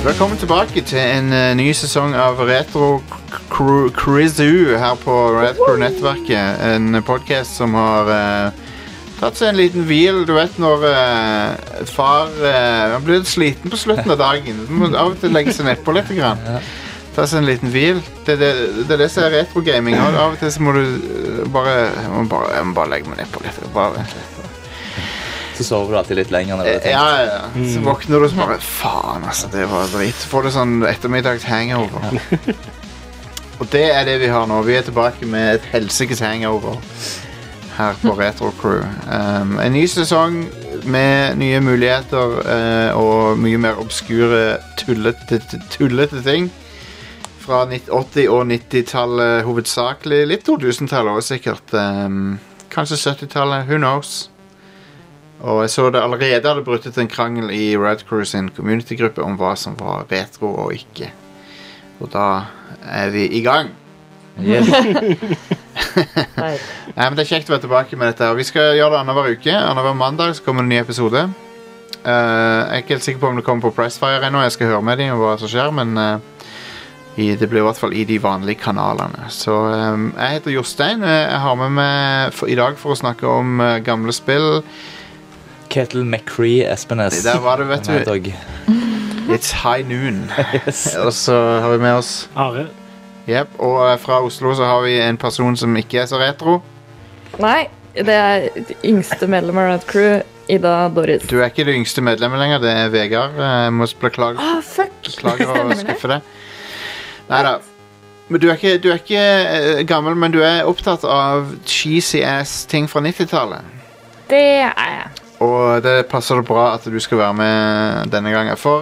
Velkommen tilbake til en ny sesong av Retro Cruizu her på Red Crew Nettverket. En podcast som har tatt seg en liten hvil. Du vet når far han blir litt sliten på slutten av dagen. Du må av og til legge seg nedpå litt grann. Ta seg en liten hvil. Det er det som er retro-gaming. Av og til så må du jeg må bare legge meg nedpå litt. Bare vent litt. Så sover du alltid litt lenger når du tenker. Ja. Så våkner du og så bare, faen altså, det var drit. Så får du sånn ettermiddags hangover. Og det er det vi har nå. Vi er tilbake med et helsikes hangover her på Retro Crew. En ny sesong med nye muligheter og mye mer obskure tullete ting. Fra 80- og 90-tallet hovedsakelig. Litt 2000-tallet også sikkert. Kanskje 70-tallet, who knows? Og jeg så det allerede hadde brutt ut en krangel i Red Crew sin community-gruppe om hva som var retro og ikke. Og da er vi i gang. Yes. Nei, men det er kjekt å være tilbake med dette. Vi skal gjøre det annenhver uke. Annenhver mandag så kommer en ny episode. Jeg er ikke helt sikker på om det kommer på Pressfire ennå. Jeg skal høre med dem og hva som skjer, men det blir i hvert fall i de vanlige kanalene. Så jeg heter Jostein. Jeg har med meg i dag for å snakke om gamle spill. Kettle McCree Espenes. Der var det, vet du. It's high noon. Yes. Og så har vi med oss Are. Yep. Og fra Oslo så har vi en person som ikke er så retro. Nei, det er yngste medlem av Red Crew, Ida Doris. Du er ikke det yngste medlemmet lenger, det er Vegard. Jeg må beklage. Fuck! Beklager å skuffe deg. Neida. Men du er ikke gammel, men du er opptatt av cheesy ass ting fra 90-tallet. Det er jeg. Og det passer det bra at du skal være med denne gangen. For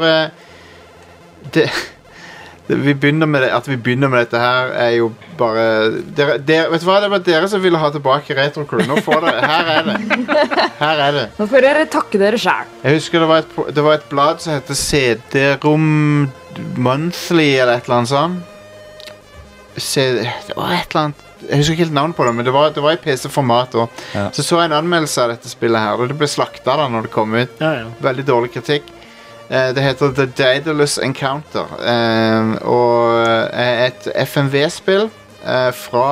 vi begynner med dette her er jo bare vet du hva, det var dere som ville ha tilbake Retro Crew. Nå får dere, her er det. Nå får dere takke dere selv. Jeg husker det var et blad som heter CD-rom Monthly eller et eller annet sånt. Det var et eller annet, jeg husker ikke helt navn på det, men det var i PC-format også. Ja. Så jeg en anmeldelse av dette spillet her, og det ble slaktet da når det kom ut. Ja. Veldig Veldig dårlig kritikk. Det heter The Daedalus Encounter, og et FMV-spill fra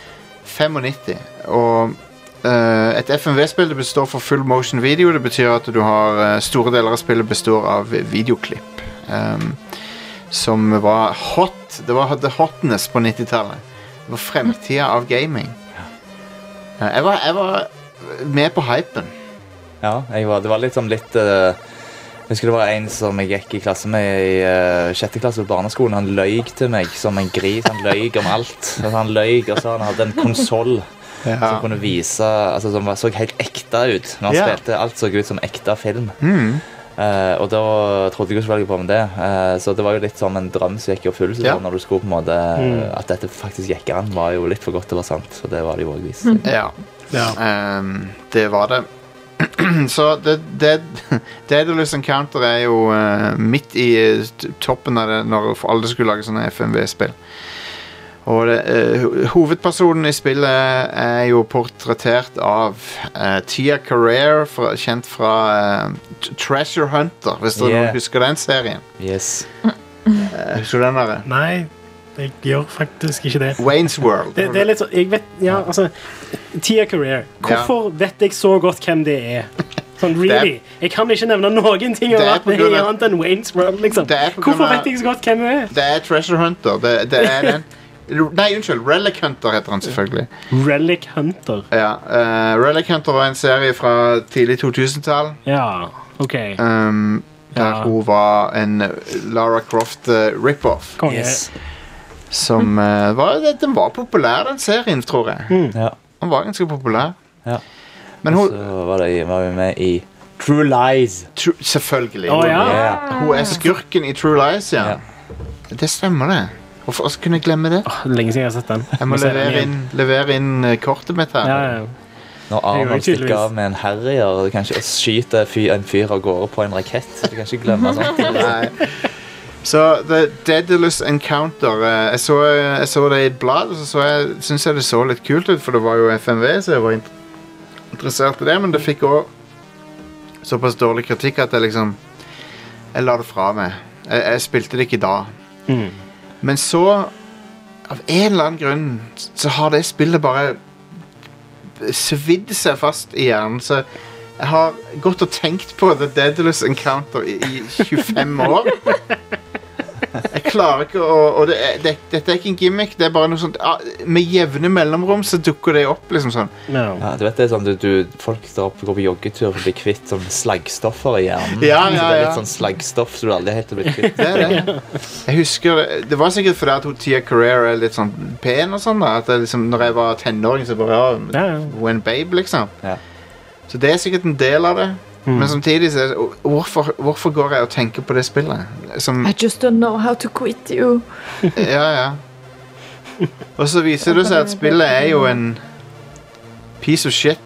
95. Og et FMV-spill det består for full motion video. Det betyr at du har store deler av spillet består av videoklipp. Som var hot. Det var the hotness på 90-tallet. Det var fremtiden av gaming. Jeg var med på hypen. Ja, det var liksom litt jeg husker det var en som jeg gikk i klasse med i 6. klasse på barneskolen. Han løy til meg som en gris. Han løy om alt. Han løy, og så han hadde en konsol som kunne vise, altså som så helt ekte ut. Når han spilte, alt så ut som ekte film. Og da trodde jeg jo selvfølgelig på med det. Så det var jo litt som en drøm som gikk i oppfyllelse. Når du skulle på en måte at dette faktisk gikk an, var jo litt for godt til å være sant. Så det var det jo også vist. Det var det. Så Daedalus Encounter er jo midt i toppen av det når alle skulle lage sånne FMV-spill. Og hovedpersonen i spillet er jo portrettert av Tia Carrere, kjent fra Treasure Hunter, hvis dere husker den serien. Yes. Husker du den der? Nei, jeg gjør faktisk ikke det. Wayne's World. Det er litt så, jeg vet, altså, Tia Carrere, hvorfor vet jeg så godt hvem det er? Sånn, really? Jeg kan ikke nevne noen ting om at det er annet enn Wayne's World, liksom. Hvorfor vet jeg så godt hvem det er? Det er Treasure Hunter, det er den. Nei, unnskyld, Relic Hunter heter han selvfølgelig. Relic Hunter? Ja, Relic Hunter var en serie fra tidlig 2000-tall. Ja, ok. Der hun var en Lara Croft rip-off. Yes. Som den var populær, den serien, tror jeg. Ja. Den var ganske populær. Ja. Men hun... Så var vi med i True Lies. Selvfølgelig. Yeah. Hun er skurken i True Lies, ja. Det stemmer det. Hvorfor kunne jeg glemme det? Lenge siden jeg har sett den. Jeg må levere inn kortet mitt her. Ja. Når Arnold stikker av med en harrier, og du kan ikke skyte en fyr av gårde på en rakett. Du kan ikke glemme sånt. Nei. Så The Daedalus Encounter, jeg så det i et blad, og så synes jeg det så litt kult ut, for det var jo FMV, så jeg var interessert i det, men det fikk også såpass dårlig kritikk at jeg la det fra meg. Jeg spilte det ikke da. Men så, av en eller annen grunn, så har det spillet bare svidd seg fast i hjernen, så jeg har gått og tenkt på The Daedalus Encounter i 25 år. Jeg klarer ikke å... Dette er ikke en gimmick, det er bare noe sånt... Med jevne mellomrom så dukker det opp, liksom sånn. Ja, du vet det er sånn, folk går på joggetur for å bli kvitt sånn slaggstoffer i hjernen. Ja. Så det er litt sånn slaggstoff så du aldri helt har blitt kvitt. Det er det. Jeg husker, det var sikkert fordi at Tia Carrere er litt sånn pen og sånn da, at jeg, liksom, når jeg var tenåring så bare, hun er en babe, liksom. Ja. Så det er sikkert en del av det. Men samtidig så hvorfor går jeg og tenker på det spillet? I just don't know how to quit you. Ja. Og så viser det seg at spillet er jo en piece of shit.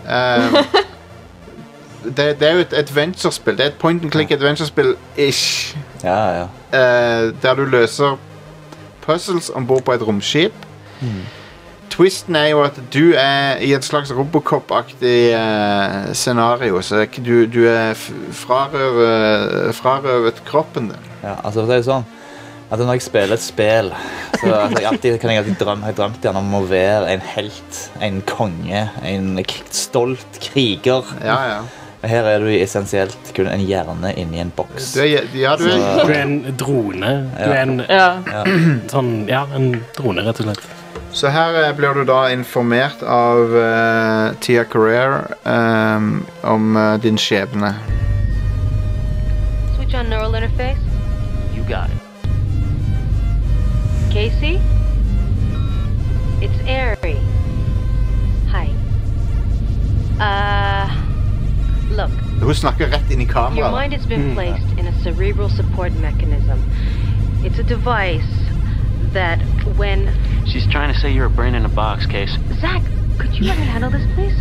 Det er jo et adventure-spill. Det er et point-and-click adventure-spill-ish. Ja. Der du løser puzzles ombord på et romskip. Twisten er jo at du er i et slags Robocop-aktig scenario, så du er frarøvet kroppen din. Ja, altså det er jo sånn at når jeg spiller et spill, så altså, kan jeg alltid drømt om å være en helt, en konge, en stolt kriger. Ja. Her er du essensielt kun en hjerne inni en boks. Du er en drone. Du er en sånn, en drone, rett og slett. Så her blir du da informert av Tia Carrere om din skjebne. Switch on neural interface. You got it. Casey? It's Ari. Hi. Look. Hun snakker rett inn i kameraet. Your mind has been placed in a cerebral support mechanism. It's a device that when... She's trying to say you're a brain in a box, Case. Zach, could you let me handle this, please?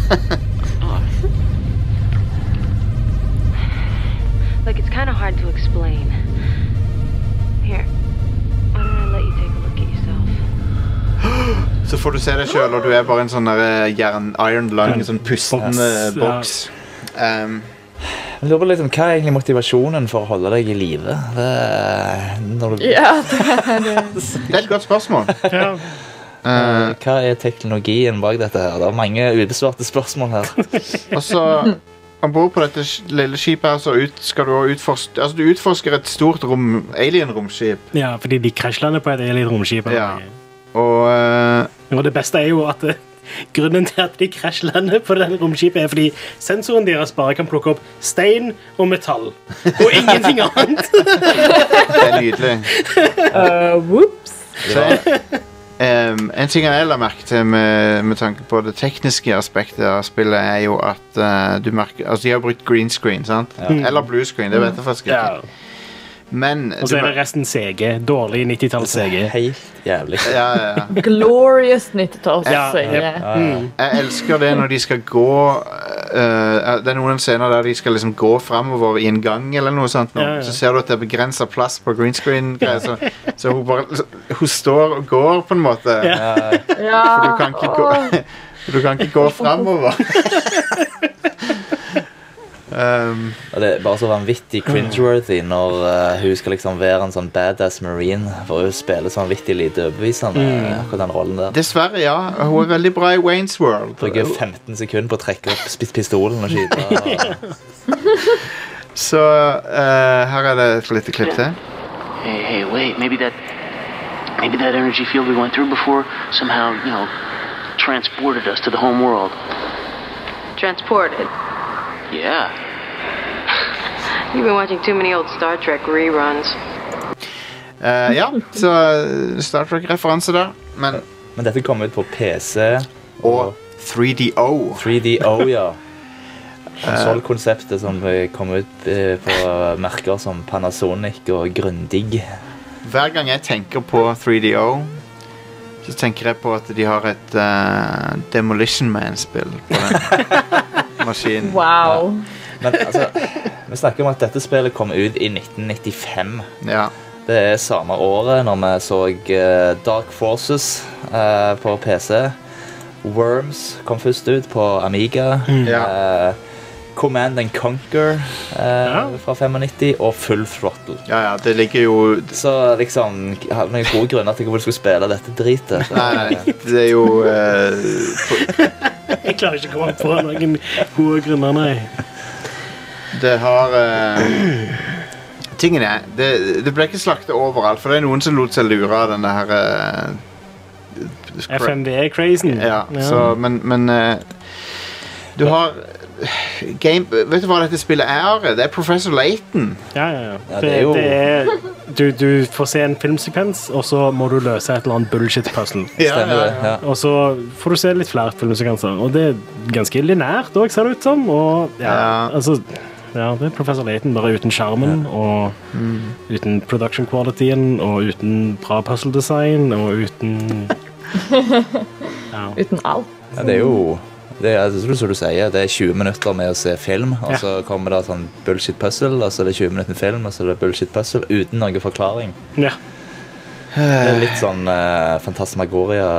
Look, it's kind of hard to explain. Here, why don't I let you take a look at yourself? Så får du se deg selv, og du er bare en sånn der iron lung, sånn pustende boks. Jeg lurer på litt om hva er egentlig motivasjonen for å holde deg i live? Det er et godt spørsmål. Hva er teknologien bak dette her? Det er mange ubesvarte spørsmål her. Og så ombord på dette lille skipet her så skal du utforske, altså du utforsker et stort alien-romskip. Ja, fordi de krasjlander på et alien-romskip. Ja. Og det beste er jo at grunnen til at de krasjlander på denne romskipet er fordi sensoren deres bare kan plukke opp stein og metall og ingenting annet. Det er nydelig. Whoops. En ting jeg la merke til med tanke på det tekniske aspektet av spillet er jo at du merker, altså de har brukt green screen, sant? Eller blue screen, det vet jeg faktisk ikke. Og så er det resten CG. Dårlig 90-talls CG. Helt jævlig. Ja. Glorious 90-talls CG. Jeg elsker det når de skal gå det er noen scener der de skal liksom gå fremover i en gang eller noe sånt nå. Så ser du at det er begrenset plass på green screen så hun står og går på en måte for du kan ikke gå fremover. Og det er bare så vanvittig cringeworthy når hun skal liksom være en sånn badass marine, for hun spiller så vanvittig lite overbevisende akkurat den rollen der. Dessverre, ja. Hun er veldig bra i Wayne's World. Bruker 15 sekunder på å trekke opp pistolen og skyte. Så her er det et lite klipp til. Hey, wait, maybe that energy field we went through before somehow, transported us to the home world. Transported? Yeah. You've been watching too many old Star Trek reruns. Ja, så Star Trek-referanse der. Men dette kom ut på PC og 3DO. 3DO, ja. Konsollkonseptet som kom ut på merker som Panasonic og Grundig. Hver gang jeg tenker på 3DO, så tenker jeg på at de har et Demolition Man-spill på den maskinen. Wow. Men altså, vi snakker om at dette spillet kom ut i 1995. Ja. Det er samme året når vi så Dark Forces på PC. Worms kom først ut på Amiga. Command and Conquer fra 95 og Full Throttle. Ja, det ligger jo... Så liksom, jeg hadde noen gode grunner til at jeg skulle spille dette dritet. Nei, det er jo... Jeg klarer ikke å komme på noen gode grunner, nei. Det har... Tingen er, det ble ikke slaktet overalt, for det er noen som lot seg lure av denne her... FMV-crazen. Ja, så, men du har vet du hva dette spillet er? Det er Professor Layton. Ja. Det er jo... Du får se en filmsekvens, og så må du løse et eller annet bullshit-puzzle. Ja. Og så får du se litt flere filmsekvenser, og det er ganske lineært også, ser det ut som. Og altså... Ja, det er Professor Layton, bare uten skjermen og uten production qualityen og uten bra puzzle design og uten uten alt. Ja, det er jo som du sier, det er 20 minutter med å se film, og så kommer det sånn bullshit puzzle, og så er det 20 minutter med film, og så er det bullshit puzzle uten noen forklaring. Ja. Det er litt sånn Fantasmagoria,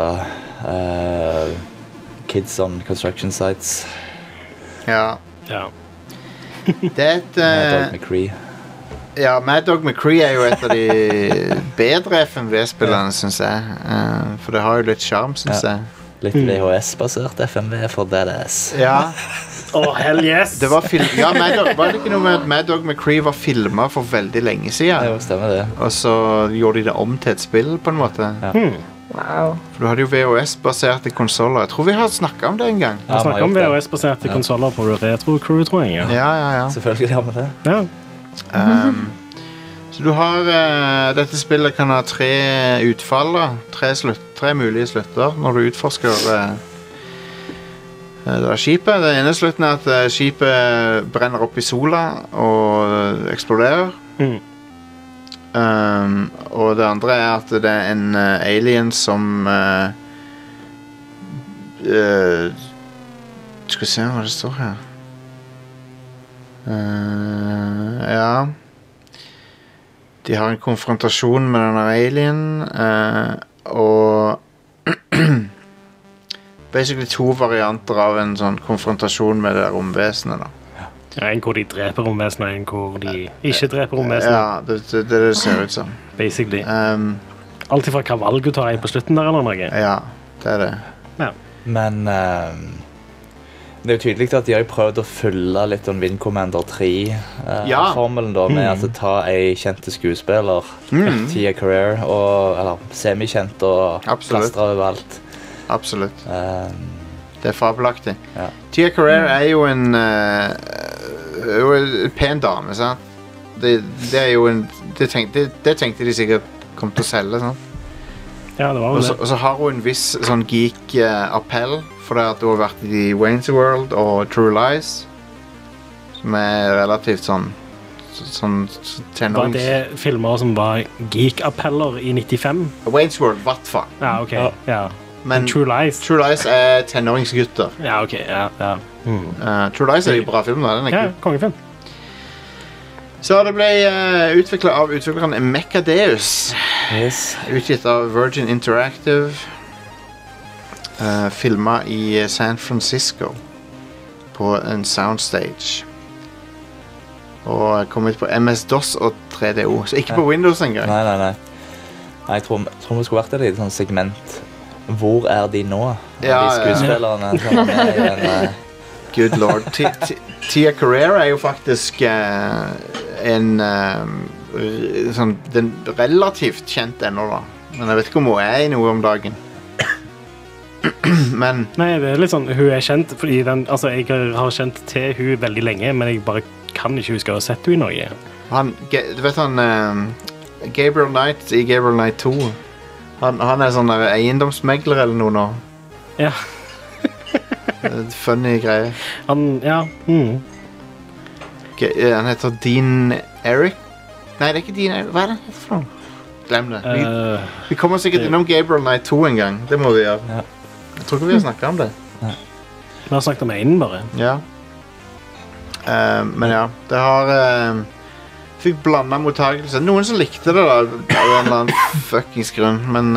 Kids on Construction Sites. Ja. Det er et... Mad Dog McCree. Ja, Mad Dog McCree er jo et av de bedre FMV-spillerne, synes jeg. For det har jo litt charm, synes jeg. Litt VHS-basert FMV for Deadass. Ja. Hell yes! Det var var det ikke noe med at Mad Dog McCree var filmet for veldig lenge siden? Jo, stemmer det. Og så gjorde de det om til et spill, på en måte. Ja. Wow. For du hadde jo VHS-baserte konsoler. Jeg tror vi har snakket om det en gang. Vi har snakket om VHS-baserte konsoler på Retro Crew, tror jeg. Ja. Selvfølgelig har vi det. Ja. Så du har dette spillet kan ha 3 utfall da. 3 mulige slutter når du utforsker det skipet. Den ene slutten er at skipet brenner opp i sola og eksploderer. Og det andre er at det er en alien som skal vi se hva det står her. Ja, de har en konfrontasjon med denne alien og basically 2 varianter av en sånn konfrontasjon med det romvesenet da. En hvor de dreper romvesenet, en hvor de ikke dreper romvesenet. Ja, det ser ut som. Basically. Alt ifra hva valg du tar på slutten der, eller noe? Ja, det er det. Ja. Men det er jo tydelig at de har prøvd å fylle litt om Wing Commander 3-formelen da, med at ta en kjente skuespiller, Tia Carrere, eller semikjent og plastra overalt. Absolutt. Det er fabelaktig. Tia Carrere er jo en pen dame, sant? Det er jo en... Det tenkte de sikkert kom til å selge, sant? Ja, det var vel det. Og så har hun en viss sånn geek-appell, for det at hun har vært i Wayne's World og True Lies, som er relativt sånn Var det filmer som var geek-appeller i 95? Wayne's World, hvert fall. Ja, ok, ja. Men True Lies er tenåringsgutter. Ja, ok, ja. True Lies er jo bra film, da. Den er ja, kongefilm. Så det ble utviklet av utvikleren Mechadeus. Yes. Utgitt av Virgin Interactive. Filmet i San Francisco på en soundstage. Og kom ut på MS-DOS og 3DO. Så ikke på Windows engang. Nei. Jeg tror vi skulle vært i et sånt segment. Hvor er de nå? De skuespillerne. Good lord. Tia Carrere er jo faktisk en sånn, den relativt kjent ennå da. Men jeg vet ikke om hun er i noe om dagen. Men nei, det er litt sånn, hun er kjent fordi altså jeg har kjent til hun veldig lenge, men jeg bare kan ikke huske å ha sett hun i noe. Du vet Gabriel Knight i Gabriel Knight 2. Han er sånn eiendomsmegler eller noe nå. Ja. Funny greie. Han heter Dean Eric. Nei, det er ikke Dean Eric. Hva er det heter for noe? Glem det. Vi kommer sikkert innom Gabriel Knight 2 en gang. Det må vi gjøre. Jeg tror ikke vi har snakket om det. Vi har snakket om en bare. Ja. Men ja, det har... fikk blandet mottagelse. Noen som likte det da, av en eller annen fuckings grunn, men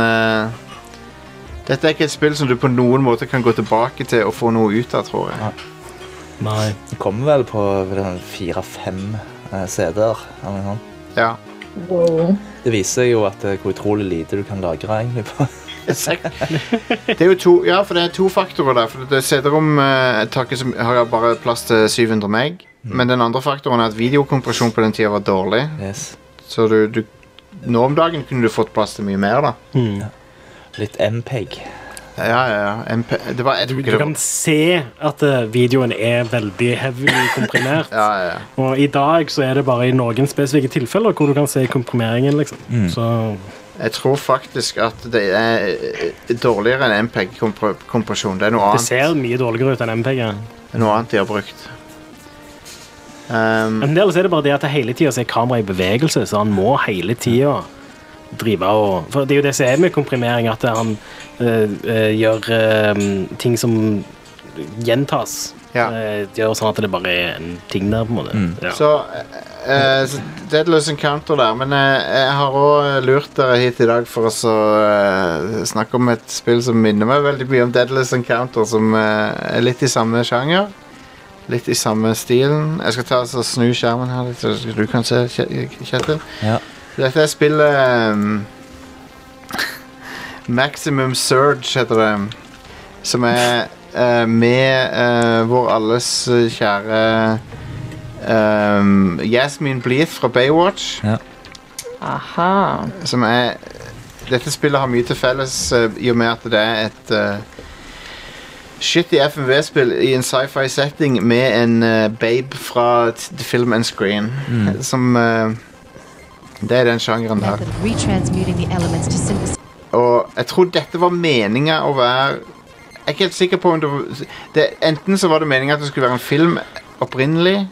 dette er ikke et spill som du på noen måte kan gå tilbake til og få noe ut av, tror jeg. Nei. Det kommer vel på 4-5 CD-er. Eller noe sånt. Ja. Wow. Det viser jo at hvor utrolig lite du kan lagre egentlig på. Det er jo for det er 2 faktorer der. For det CD-rom-taket som har bare plass til 700 meg. Men den andre faktoren er at videokompresjon på den tiden var dårlig. Yes. Så nå om dagen kunne du fått plass til mye mer da. Litt MPEG. Ja. Du kan se at videoen er veldig heavily komprimert. Ja. Og i dag så er det bare i noen spesifikke tilfeller hvor du kan se komprimeringen, liksom. Så jeg tror faktisk at det er dårligere enn MPEG-kompresjon. Det er noe annet. Det ser mye dårligere ut enn MPEG. Det er noe annet de har brukt. En del er det bare det at hele tiden så er kamera i bevegelse, så han må hele tiden drive og... For det er jo det som er med komprimering, at han gjør ting som gjentas. Ja. Gjør sånn at det bare er en ting der, på en måte. Ja. Så Deadless Encounter der, men jeg har også lurt dere hit i dag for å snakke om et spill som minner meg veldig mye om Deadless Encounter, som er litt i samme sjanger. Litt i samme stilen. Jeg skal snu skjermen her litt, så du kan se, Kjetil. Ja. Dette er spillet Maximum Surge heter det, som er med vår alles kjære Yasmin Bleeth fra Baywatch. Ja. Aha. Som dette spillet har mye til felles i og med at det er et shitty FMV-spill i en sci-fi setting med en babe fra The Film and Screen. Som det er den sjangeren der. Og jeg tror dette var meningen å være... Jeg er ikke helt sikker på om enten så var det meningen at det skulle være en film opprinnelig,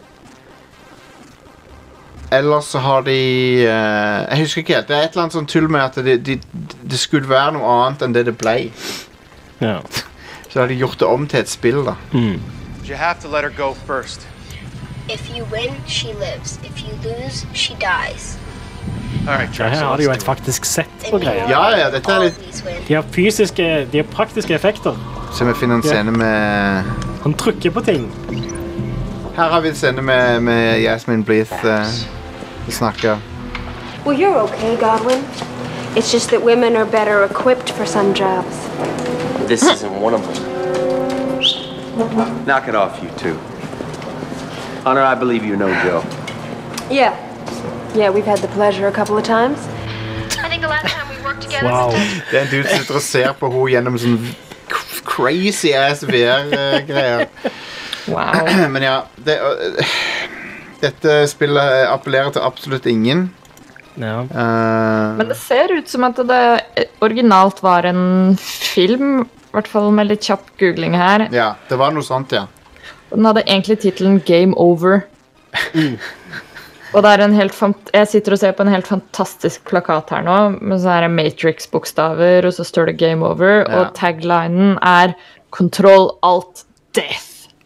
eller så har de... jeg husker ikke helt. Det er et eller annet sånn tull med at det skulle være noe annet enn det ble. Ja. Så har de gjort det om til et spill da. You have to let her go first. If you win, she lives. If you lose, she dies. Her har de jo et faktisk sett på greier. Ja, dette er litt... De har praktiske effekter. Så vi finner en scene med... Han trykker på ting. Her har vi en scene med Yasmin Bleeth snakker. Well, you're okay, Godwin. It's just that women are better equipped for some jobs. This isn't one of them. Knock it off, you two. Hunter, I believe you know Joe. Yeah, we've had the pleasure a couple of times. I think the last time we worked together... Wow. Det er en dude som sitter og ser på henne gjennom sånn crazy ass VR-greier. Wow. Men ja, dette spillet appellerer til absolutt ingen. Ja. Men det ser ut som at det originalt var en film, i hvert fall med litt kjapp googling her. Ja, det var noe sånt, ja. Den hadde egentlig titelen Game Over. Og det er jeg sitter og ser på en helt fantastisk plakat her nå, med så her Matrix-bokstaver, og så står det Game Over, og taglinen er Control Alt Death.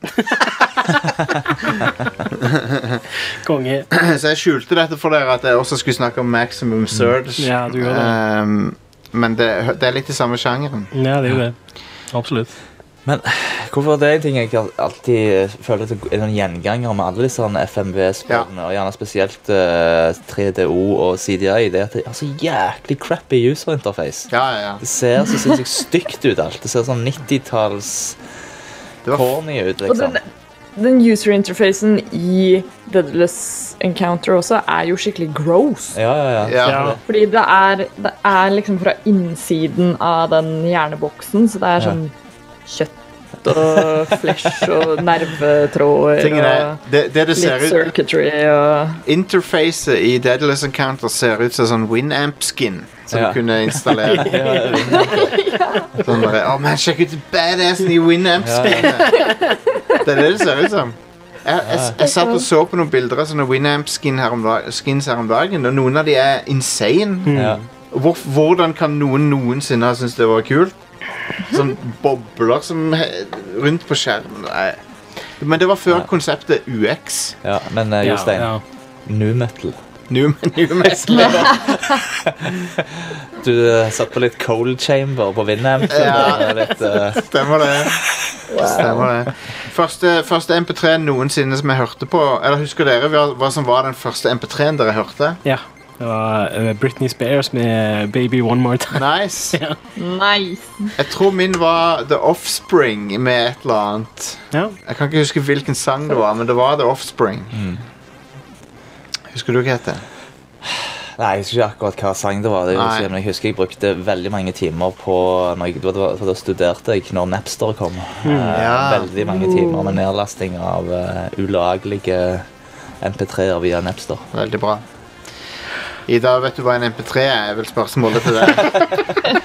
Konge. Så jeg skjulte dette for dere at jeg også skulle snakke om Maximum Surge. Ja, du gjør det. Men det er litt i samme sjangeren. Ja, det er jo det. Absolutt. Men hvorfor det er en ting jeg alltid føler er en gjenganger med alle disse FMV-spillene, og gjerne spesielt 3DO og CDI, det er at det er så jæklig crappy user-interface. Ja. Det ser så sinnssykt stygt ut alt. Det ser sånn 90-talls corny ut, liksom. Og den user-interfacen i Deadless Encounter også er jo skikkelig gross. Ja. Fordi det er liksom fra innsiden av den hjerneboksen, så det er sånn kjøtt og flesh og nervetråder og det ser litt circuitry og... Interfacet i Deadless Encounter ser ut som sånn Winamp-skin som du kunne installere. Sånn bare, man, sjekk ut badassen i Winamp-skin. Det er det ser ut som. Jeg satt og så på noen bilder av sånne Winamp-skins her om dagen, og noen av de er insane. Hvordan kan noen noensinne ha syntes det var kult? Sånn bobler som rundt på skjermen. Men det var før konseptet UX. Ja, men Jostein, nu metal. Nu metal. Du satt på litt cold chamber på Winamp. Ja, stemmer det. Første MP3 noensinne som jeg hørte på. Eller husker dere hva som var den første MP3-en dere hørte? Ja, det var Britney Spears med Baby One More Time. Nice. Ja. Nice. Jeg tror min var The Offspring med et eller annet. Ja. Jeg kan ikke huske hvilken sang det var, men det var The Offspring. Husker du hva det? Nei, jeg husker ikke akkurat hva sang det var. Men jeg husker jeg brukte veldig mange timer på for da studerte jeg når Napster kom. Veldig mange timer med nedlasting av ulagelige MP3-er via Napster. Veldig bra. Ida, vet du hva en MP3 er? Jeg vil spørsmålet til deg.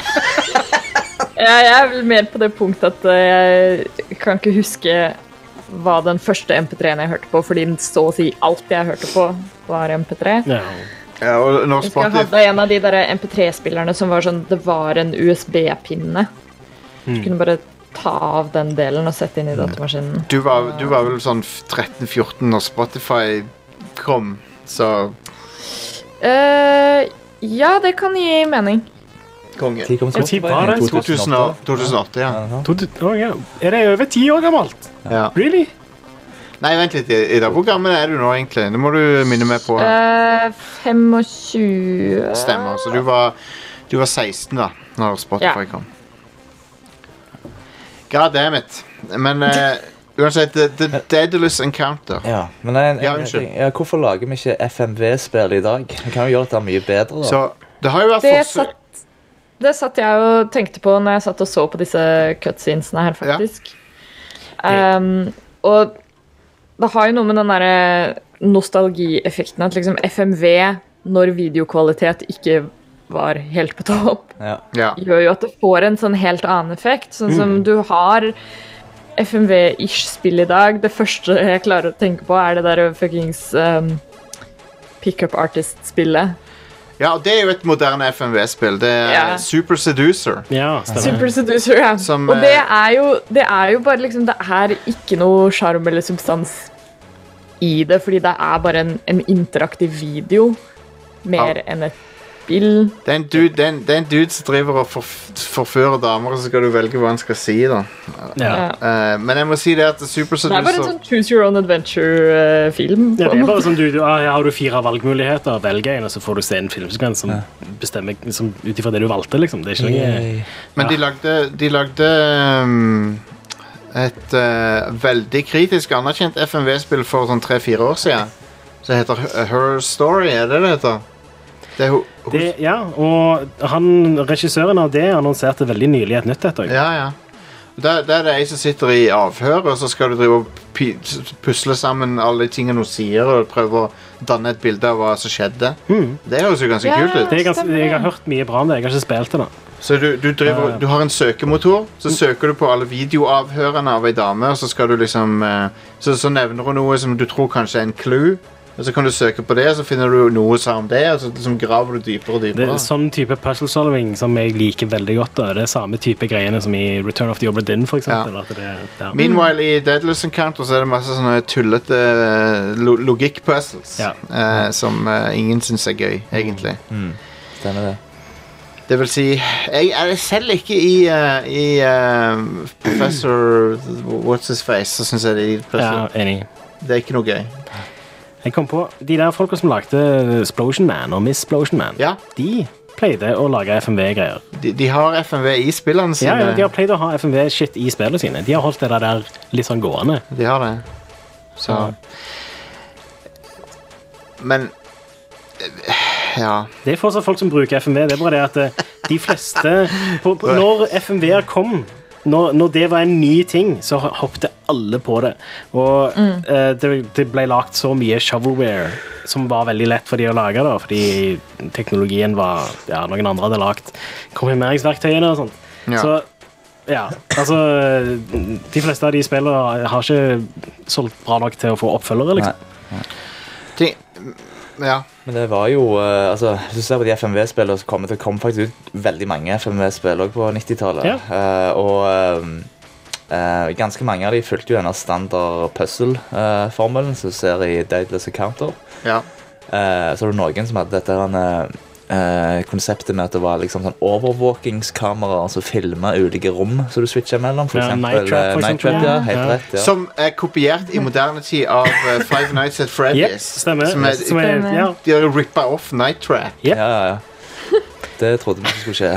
Jeg er vel mer på det punktet at jeg kan ikke huske hva den første MP3-en jeg hørte på, fordi så å si alt jeg hørte på var MP3. Ja, og når jeg hadde en av de der MP3-spillerne som var sånn, det var en USB-pinne. Du kunne bare ta av den delen og sette inn i datamaskinen. Du var vel sånn 13-14 når Spotify kom, så... ja, det kan gi mening. Konge. 2008, ja. Er det over 10 år gammelt? Ja. Really? Nei, vent litt. I det programmet er du nå, egentlig. Det må du minne meg på. 25... Stemmer. Så du var 16 da, når Spotify kom. God damn it. Men uansett, The Daedalus Encounter. Ja, men hvorfor lager vi ikke FMV-spill i dag? Vi kan jo gjøre dette mye bedre da. Så, det har jo vært det satt jeg og tenkte på når jeg satt og så på disse cutscenesene her, faktisk. Og det har jo noe med den der nostalgieffekten at liksom FMV, når videokvalitet ikke var helt på topp, gjør jo at det får en sånn helt annen effekt. Sånn som du har FMV-ish spill i dag. Det første jeg klarer å tenke på er det der fuckings Pick-up Artist-spillet. Ja, og det er jo et moderne FMV-spill. Det er Super Seducer. Ja, Super Seducer, ja. Og det er jo bare liksom, det er ikke noe charm eller substans i det, fordi det er bare en interaktiv video mer enn et spill. Det er en dude som driver og forfører damer, og så skal du velge hva han skal si da. Men jeg må si det at Super Seducer... Det er bare en sånn choose your own adventure-film. Ja, det er bare sånn, har du 4 valgmuligheter, velg en, og så får du se en filmsekvens som bestemmer som, utifra det du valgte, liksom. Det er ikke noe... Men de lagde et veldig kritisk anerkjent FMV-spill for sånn 3-4 år siden, som heter Her Story, er det det heter? Og regissøren av det annonserte veldig nylig et nytt etter. Ja. Det er det jeg som sitter i avhør, og så skal du drive og pusle sammen alle tingene hun sier, og prøve å danne et bilde av hva som skjedde. Det høres jo ganske kult ut. Jeg har hørt mye bra om det, jeg har ikke spilt det da. Så du har en søkemotor, så søker du på alle videoavhørene av en dame, og så skal du liksom, så nevner hun noe som du tror kanskje er en clue, og så kan du søke på det, og så finner du noe som om det, og så liksom graver du dypere og dypere. Det er sånn type puzzle solving som jeg liker veldig godt. Da. Det er samme type greiene som i Return of the Obra Dinn, for eksempel. Meanwhile, i Daedalus Encounter så er det masse sånne tullete logikk-puzzles som ingen synes er gøy, egentlig. Stemmer det. Det vil si, jeg er selv ikke i Professor What's His Face, så synes jeg det er enig. Det er ikke noe gøy. Jeg kom på, de der folka som lagde Explosion Man og Miss Explosion Man, de pleide å lage FMV-greier. De har FMV i spillene sine. Ja, de har pleid å ha FMV-shit i spillene sine. De har holdt det der litt sånn gående. De har det. Så... Men... Ja. Det er fortsatt folk som bruker FMV. Det er bare det at de fleste... Når FMV-er kom... Når det var en ny ting, så hoppte alle på det. Og det ble lagt så mye shovelware som var veldig lett for de å lage da, fordi teknologien var, noen andre hadde lagt komprimeringsverktøyene og sånt. Så, altså, de fleste av de spillene har ikke solgt bra nok til å få oppfølgere, liksom. Men det var jo, altså, hvis du ser på de FMV-spillene som kom faktisk ut veldig mange FMV-spill også på 90-tallet. Og ganske mange av de fulgte jo denne standard puzzle-formelen som du ser i Daedalus Encounter. Så er det noen som hadde dette konseptet med at det var liksom sånn overvåkingskameraer som filmet ulike rom så du switcher mellom, for eksempel Night Trap, ja, helt rett, ja. Som kopiert i moderne tid av Five Nights at Freddy's. Stemmer. De har rippet off Night Trap. Ja. Det trodde vi ikke skulle skje.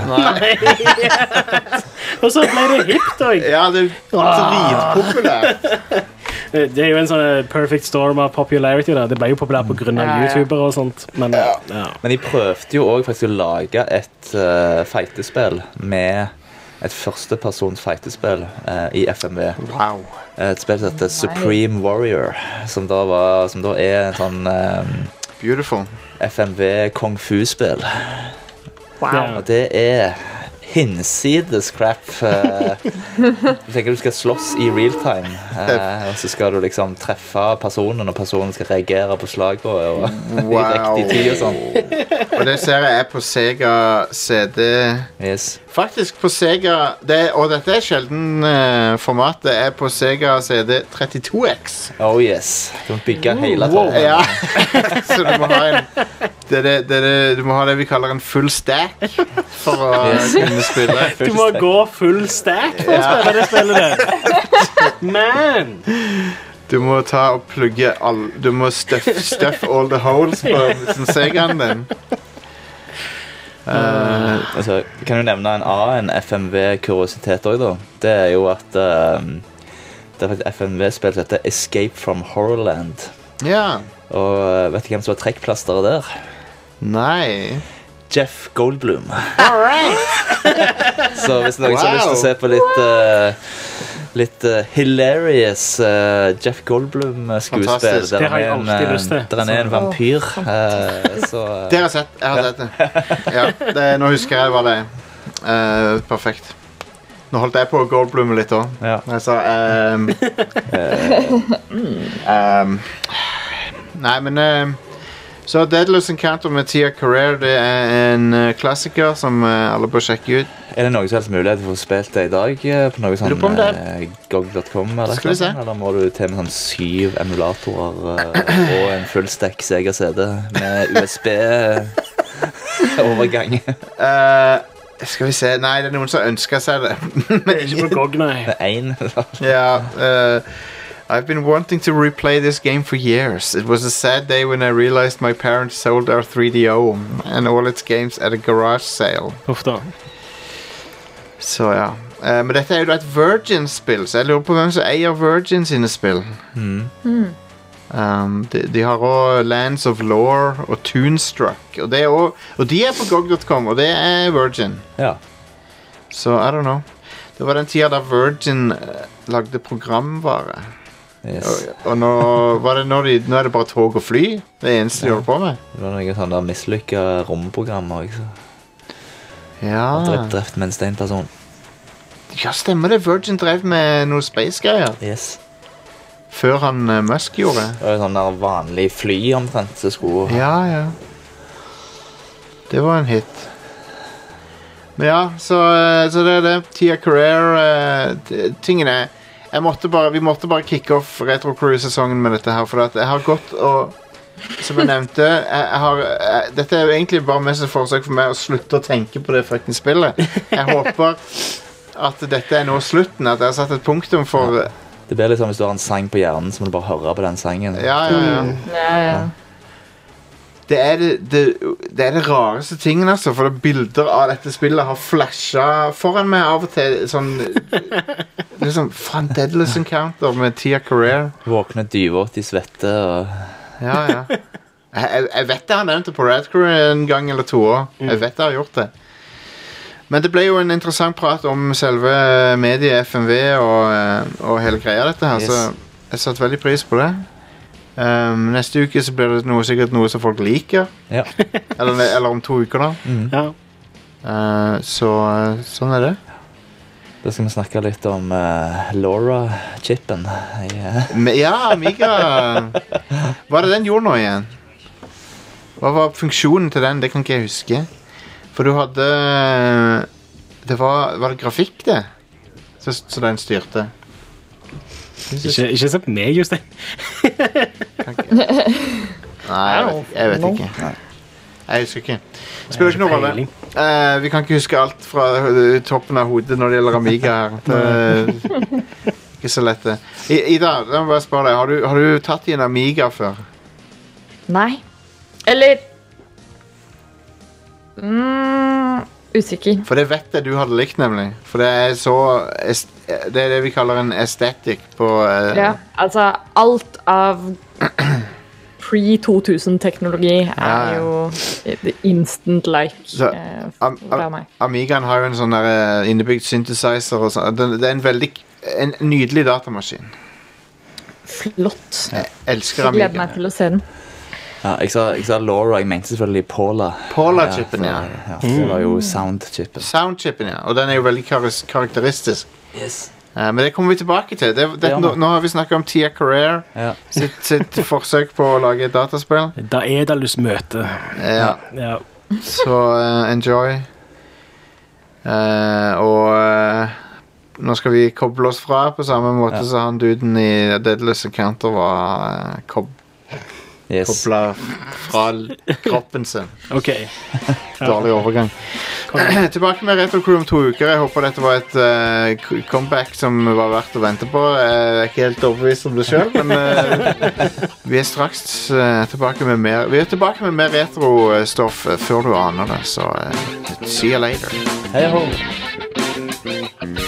Og så ble det hipt også. Ja, det dritpopulært. Det er jo en sånn perfect storm av popularity da. Det ble jo populært på grunn av YouTuber og sånt. Men de prøvde jo også faktisk å lage et fightespill med et førstepersons fightespill i FMV. Wow. Et spill som heter Supreme Warrior, som da er en sånn Beautiful. FMV Kung Fu-spill. Wow. Og det er hinsides crap. Du tenker du skal slåss i real time, og så skal du liksom treffe personen, og personen skal reagere på slag og i riktig tid og sånn. Og det ser jeg på Sega CD. Yes. Faktisk på Sega, og dette er sjelden format, det er på Sega CD 32X. Oh yes. Du må bygge hele tiden. Ja. Så du må ha du må ha det vi kaller en full stack for å kunne spille. Du må gå full stack for å spille det spillet der. Man! Du må ta og plugge du må stuff all the holes på Segaen din. Altså, kan du nevne en annen FMV-kuriositet også da? Det er jo at det er faktisk FMV-spill som heter Escape from Horrorland. Ja. Og vet du hvem som var trekkplasteret der? Nei. Jeff Goldblum. All right. Så hvis noen har lyst til å se på litt hilarious Jeff Goldblum-skuespill der han er en vampyr, så det har jeg sett. Jeg har sett det. Ja, nå husker jeg hva det er. Perfekt. Nå holdt jeg på å Goldblume litt også. Ja. Jeg sa nei, men så Daedalus Encounter med Tia Carrere, det er en klassiker som alle bør sjekke ut. Er det noe som helst mulighet for å få spilt det i dag på noe sånn GOG.com eller skal vi se? Eller må du til med sånn 7 emulatorer og en full stack Sega CD med USB-overgang? Skal vi se, nei, det er noen som ønsker seg det. Men ikke på GOG, nei. Det er en. Ja, I've been wanting to replay this game for years. It was a sad day when I realized my parents sold our 3DO and all its games at a garage sale. Uff da. Så ja. Men dette er jo et Virgin-spill, så jeg lurer på hvem som eier Virgin sine spill. De har også Lands of Lore og Toonstruck, og de er på GOG.com, og det er Virgin. Ja. Så I don't know. Det var den tida da Virgin lagde programvare. Yes. Og nå er det bare tog og fly. Det eneste de holder på med. Det var noen sånne mislykket romprogrammer også. Ja. Drept med en steinperson. Ja, stemmer det. Virgin drev med noe space-greier. Yes. Før han Musk gjorde. Det var sånn der vanlig fly omtrent som skulle... Ja. Det var en hit. Men ja, så det er det. Tia Carrere, tingene er... Vi måtte bare kicke off Retro Crew-sesongen med dette her, for at jeg har gått og, som jeg nevnte, dette er jo egentlig bare mest et forsøk for meg å slutte å tenke på det fucking spillet. Jeg håper at dette er nå slutten, at jeg har satt et punktum for... Det blir litt sånn hvis du har en sang på hjernen, så må du bare høre på den sangen. Ja. Det er det rareste tingen, altså, for bilder av dette spillet har flashet foran meg av og til, sånn, liksom, faen, Daedalus Encounter med Tia Carrere. Våkne dyvått i svette, og... Ja. Jeg vet det har nevnt det på Red Crew en gang eller to år. Jeg vet det har gjort det. Men det ble jo en interessant prat om selve mediet FMV og hele greia dette her, yes. Så jeg satt veldig pris på det. Neste uke så blir det sikkert noe som folk liker. Ja. eller om 2 uker da. Ja. Så sånn er det. Da skal vi snakke litt om LoRa-chipen. Ja, Amiga. Hva er det den gjorde nå igjen? Hva var funksjonen til den? Det kan ikke jeg huske. For du hadde... Var det grafikk det? Så den styrte. Ikke se på meg, Jostein. Nei, jeg vet ikke. Jeg husker ikke. Spiller ikke noen rolle. Vi kan ikke huske alt fra toppen av hodet når det gjelder Amiga her. Det er ikke så lett det. Ida, la meg bare spørre deg. Har du tatt i en Amiga før? Nei. Eller usikker. For det vet jeg du hadde likt, nemlig. For det er så det er det vi kaller en aesthetic på Ja, altså alt av pre-2000-teknologi er jo instant like fra meg. Amigaen har jo en sånn der innebygd synthesizer og sånn. Det er en nydelig datamaskin. Flott. Jeg elsker Amiga. Jeg gleder meg til å se den. Ja, jeg sa Laura, jeg mente selvfølgelig Paula. Paula-chippen, ja. Det var jo sound-chippen. Sound-chippen, ja. Og den er jo veldig karakteristisk. Yes. Men det kommer vi tilbake til. Nå har vi snakket om Tia Carrere sitt forsøk på å lage et dataspill. Da Daedalus møte. Ja. Så enjoy. Og nå skal vi koble oss fra på samme måte som han duden i Daedalus Encounter var koblet fra kroppen sin. Ok. Dårlig overgang. Tilbake med Retro Crew om 2 uker. Jeg håper dette var et comeback som var verdt å vente på. Jeg er ikke helt overbevist om det selv, men vi er straks tilbake med mer. Vi er tilbake med mer retro-stoff før du aner det, så see you later. Hei ho!